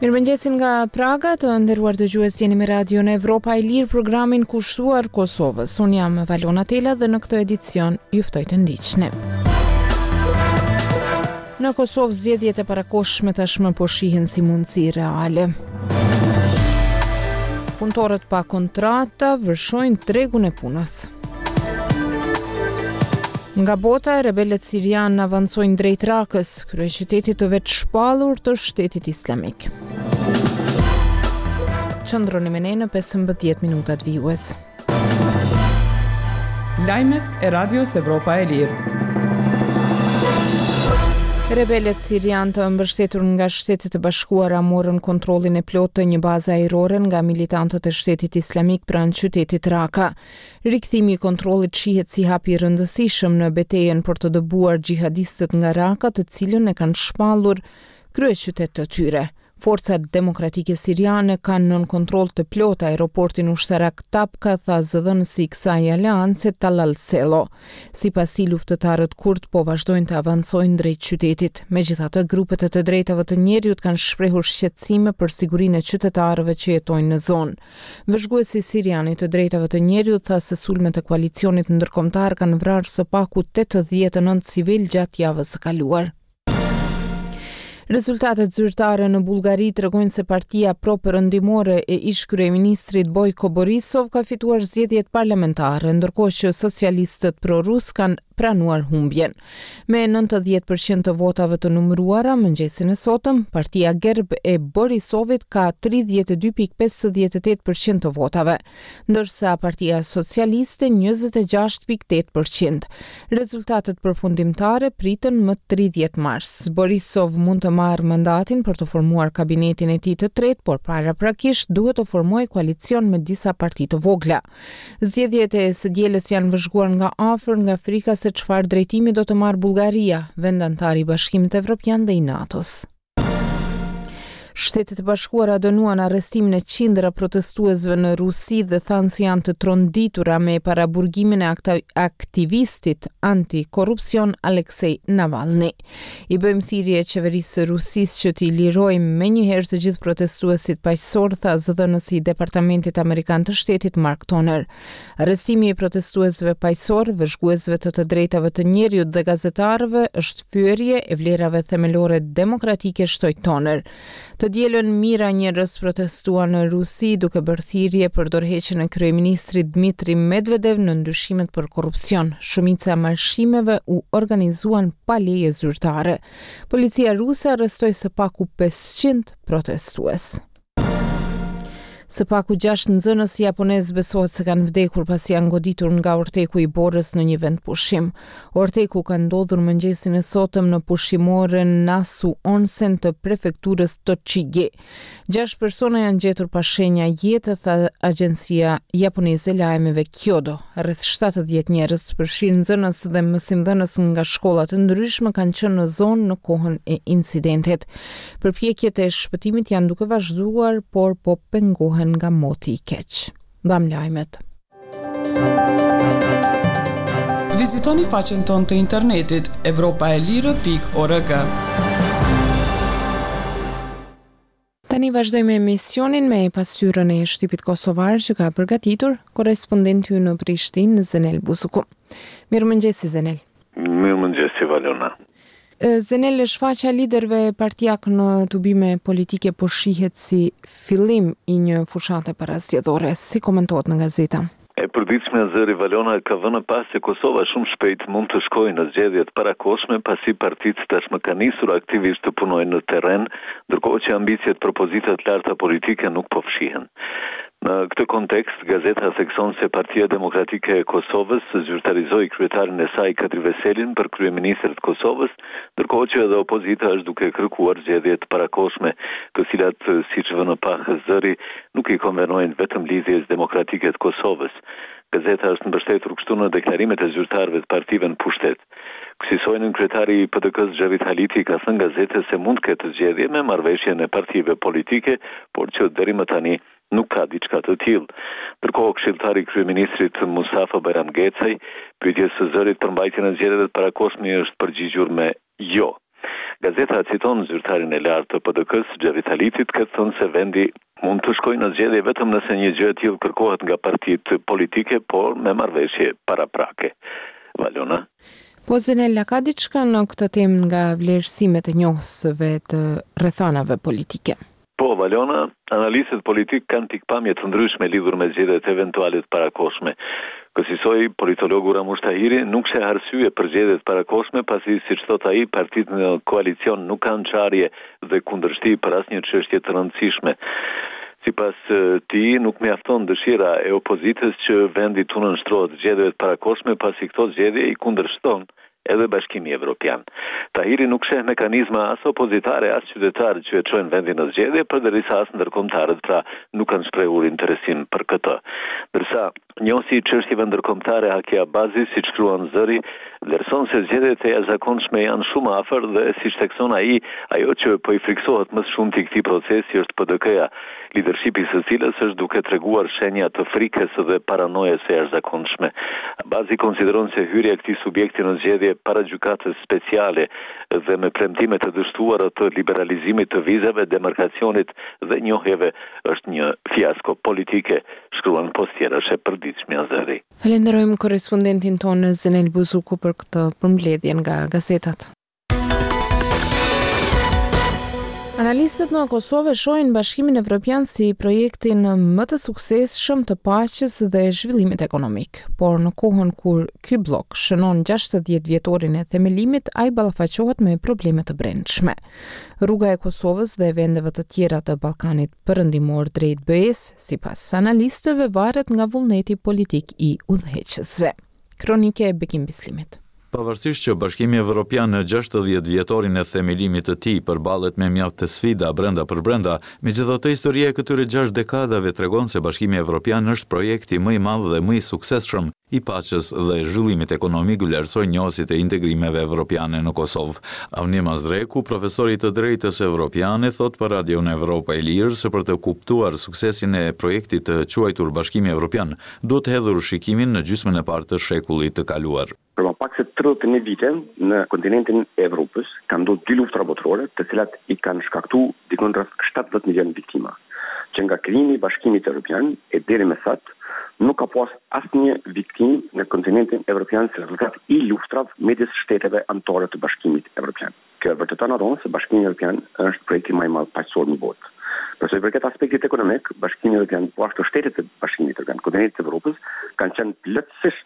Mirëmëngjesin nga Praga, të nderuar dëgjues, jeni me Radion Evropa e Lirë, programin kushtuar Kosovës. Unë jam Valona Tela dhe në këtë edicion ju ftoj të ndiqni. Në Kosovë zgjedhjet e parakohshme tashmë po shihen si mundësi reale. Punëtorët pa kontrata vërshojnë tregun e punës. Nga bota, rebelët sirianë avancojnë drejt Rakës, kryeqytetit të vetë shpallur të shtetit islamik. Qëndroni me ne në 15 minutat vijues. Lajmet e Radios Evropa e Lirë. Rebelët sirianë të mbështetur nga Shtetet e Bashkuara morën kontrollin e plotë të një baze ajrore nga militantët e Shtetit Islamik pranë qytetit Raka. Rikthimi i kontrollit shihet si hap i rëndësishëm në betejën për të dëbuar xhihadistët nga Raka, të cilën e kanë shpallur kryeqytet të tyre. Forcat demokratike siriane kanë nën kontroll të plot aeroportin ushtarak Tapka, tha zëdhënësi i kësaj aleance Talal Selo. Sipasi luftëtarët kurd po vazhdojnë të avancojnë drejt qytetit. Megjithatë, grupet e të drejtave të njerëzit kanë shprehur shqetësime për sigurinë e qytetarëve që jetojnë në zonë. Vëzhguesi sirian i të drejtave të njerëzit tha se sulmet e koalicionit ndërkombëtar kanë vrarë së paku 89 civil gjatë javës së kaluar. Rezultatet zyrtare në Bullgari tregojnë se partia pro-perëndimore e ish-kryeministrit Bojko Borisov ka fituar zgjedhjet parlamentare, ndërkohë që socialistët pro-rus kanë pranuar humbjen. Me 90% të votave të numëruara mëngjesin e sotëm, partia Gerb e Borisovit ka 32.58% të votave, ndërsa partia socialiste 26.8%. Rezultatet përfundimtare pritën më 30 mars. Borisov mund të marrë mandatin për të formuar kabinetin e tij të tretë, por paraprakisht duhet të formojë koalicion me disa parti të vogla. Zgjedhjet e së dielës janë vëzhguar nga afër nga frika se çfarë drejtimi do të marrë Bullgaria, vend antar i Bashkimit Evropian dhe i NATO-s. Shtetet e Bashkuara dënuan arrestimin e qindra protestuesve në Rusi dhe thanë se janë të tronditura me paraburgimin e aktivistit antikorrupsion Aleksej Navalny. I bëjmë thirrje qeverisë së Rusisë që t'i lirojmë menjëherë të gjithë protestuesit paqësor, tha zëdhënësi i Departamentit Amerikan të Shtetit Mark Toner. Arrestimi i protestuesve paqësor, vëzhguesve të drejtave të njerëzit dhe gazetarëve është fyerje e vlerave themelore demokratike, shtoi Toner. Të dielën mira njerëz protestuan në Rusi duke bërë thirrje për dorëheqjen e kryeministrit Dmitri Medvedev në ndyshimet për korrupsion. Shumica e marshimeve u organizuan pa leje zyrtare. Policia ruse arrestoi së paku 500 protestues. Së paku 6 nxënës japonez besohet se kanë vdekur pasi janë goditur nga orteku i borës në një vend pushim. Orteku ka ndodhur mëngjesin e sotëm në pushimoren Nasu Onsen të prefekturës Tochigi. 6 persona janë gjetur pa shenja jete, tha agjencia japoneze e lajmeve Kyodo. Rreth 70 njerëz, përfshirë nxënës dhe mësimdhënës nga shkolla të ndryshme, kanë qenë në zonë në kohën e incidentit. Përpjekjet e shpëtimit janë duke vazhduar, por po pengohen nga moti i keq. Dham lajmet. Vizitoni faqen tonë të internetit evropaelire.org. Tani vazhdojmë emisionin me pasqyrën e shtypit kosovar që ka përgatitur korrespondenti ynë në Prishtinë, Zenel Buzuku. Mirëmëngjes, Zenel. Mirëmëngjes, Valona. Zenel, shfaqja liderëve partijak në tubime politike po shihet si fillim i një fushate parazgjedhore. Si komentohet në gazeta? E përditshme zëri Valona ka vënë pas se Kosova shumë shpejt mund të shkojë në zgjedhjet parakohshme pasi partitë tashmë kanë nisur aktivisht të punojnë në terren, ndërkohë që ambicjet propozitat larta politike nuk po fshihen. Në këtë kontekst, gazeta thekson se Partia Demokratike e Kosovës zyrtarizoi kryetarin e saj Kadri Veselin për kryeministrin e Kosovës, ndërkohë që edhe opozita është duke kërkuar zgjedhjet parakohshme, të cilat, siç vënë pa zëri, nuk i konvenojnë vetëm lidhjes demokratike të Kosovës. Gazeta është mbështetur kështu në deklarimet e zyrtarëve të partive në pushtet. Kësaj kryetari i PDK-s Xhavit Haliti ka thënë gazetës se mund të ketë zgjedhje me marrëveshjen e partive politike, por që deri më tani nuk ka diçka të tillë. Ndërkohë këshilltari i kryeministrit Mustafa Bayram Gecaj pyetjes së zërit për mbajtjen e zgjedhjeve të parakohshme është përgjigjur me jo. Gazeta citon zyrtarin e lartë të PDK-s, Xhavitalitit, ka thënë se vendi mund të shkojë në zgjedhje vetëm nëse një gjë e tillë kërkohet nga partitë politike, por me marrëveshje paraprake. Valona. Po Zenella, ka diçka në këtë temë nga vlerësimet e njohësve të rrethonave politike? Po, Valona, analistët politik kanë pikpamje të ndryshme lidhur me zgjedhjet eventuale të parakoshme. Kësaj politologu Ramush Tahiri nuk sheh arsye për zgjedhjet parakoshme, pasi siç thot ai, partitë në koalicion nuk kanë çarje dhe kundërshti për asnjë çështje të rëndësishme. Sipas tij, nuk mjafton dëshira e opozitës që vendi të nënshtrohet zgjedhjeve parakoshme, pasi këto zgjedhje i kundërshton edhe Bashkimi Evropian. Tahiri nuk sheh mekanizma as opozitare as qytetare që e çojnë vendin në zgjedhje, përderisa as ndërkombëtarët pra nuk kanë shprehur interesin për këtë. Ndërsa njohësi i çështjeve ndërkombëtare Hakia Bazi, siç shkruan Zëri, vlerëson se zgjedhjet e jashtëzakonshme janë shumë afër dhe siç thekson ai, ajo që po i friksohet më shumë këtij procesi është PDK-ja, lidershipi së cilës është duke treguar shenja të frikës dhe paranojes së jashtëzakonshme. Bazi konsideron se hyrja e këtij subjekti në zgjedhje para gjykatës speciale dhe me premtime të dështuara të liberalizimit të vizave, demarkacionit dhe njohjeve është një fiasko politike, shkruan postierësh e përditshme Azeri. Falenderojmë korrespondentin tonë Zenel Buzuku për këtë përmbledhje nga gazetat. Analistët në Kosovë shohin Bashkimin Evropian si projektin më të suksesshëm të paqes dhe zhvillimit ekonomik, por në kohën kur ky blok shënon 60 vjetorin e themelimit, ai ballafaqohet me probleme të brendshme. Rruga e Kosovës dhe vendeve të tjera të Ballkanit Perëndimor drejt BE-s, sipas analistëve, varet nga vullneti politik i udhëheqësve. Kronike e Bekim Bislimit. Pavarësisht që Bashkimi Evropian në 60 vjetorin e themelimit të tij përballet me mjaft të sfida brenda për brenda, megjithatë historia e këtyre 6 dekadave tregon se Bashkimi Evropian është projekti më i madh dhe më i suksesshëm i paqes dhe zhvillimit ekonomik, vlerësoi njohësit e integrimeve evropiane në Kosovë. Avni Mazreku, profesori të drejtës evropiane, thot për Radion Evropa e Lirë se për të kuptuar suksesin e projektit të quajtur Bashkimi Evropian, duhet hedhur shikimin në gjysmën e parë të shekullit të kaluar. Për më pak se 31 vite në kontinentin e Evropës kanë ndodhur 2 luftra botërore, të cilat i kanë shkaktuar diku rreth 70 milionë viktima, që nga krijimi i Bashkimit Evropian e deri më sot nuk ka pas asnjë viktim në kontinentin evropian si rezultat i luftrave midis shteteve anëtare të Bashkimit Evropian. Kjo vërteton atë se Bashkimi Evropian është projekti më i madh paqësor në botë. Për sa i përket aspektit ekonomik, Bashkimi Evropian, po ashtu shtetet e Bashkimit Evropian, kontinentit të Evropës, kanë qenë plotësisht